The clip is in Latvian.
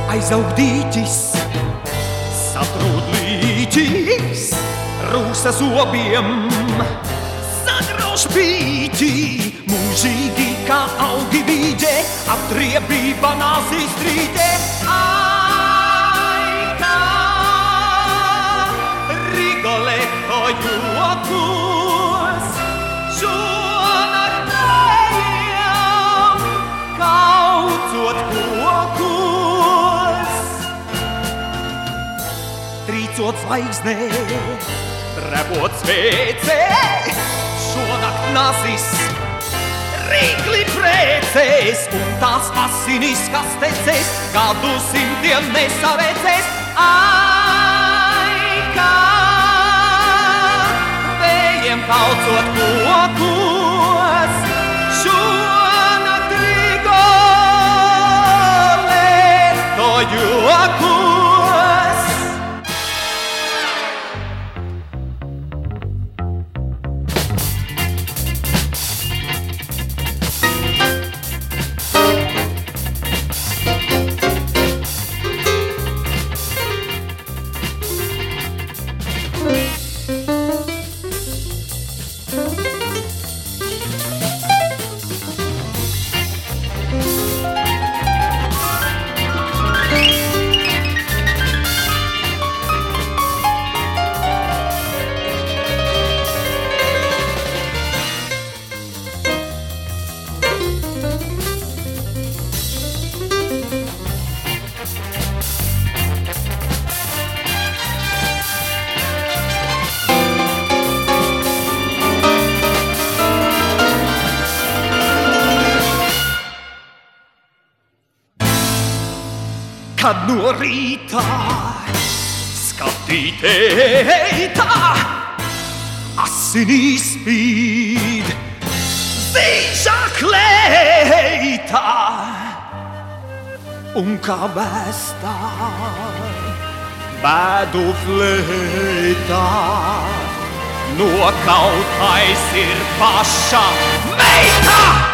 Aizaugdītis, satrūdlītis, rūsas obiem, sagrauž pīķi, mūžīgi kā augi vīģe, aptriebība nāsīs strīdē. Ai, kā Rigoletto jokus, šonakt ejam, kaucot kokus. Trīcot zvaigznē, drebot svecē, šonakt nāsīs rīkli precēs, un tās asinis, kas tecēs, gadu simtiem nesavecēs. Ai, kā vējiem kaucot kokus, šonakt Rigoletto jokus. Kad no rīta skatītētā asinīs spīd zīža kleitā, un kā vēstā bēdu fleitā nokautais ir paša meita.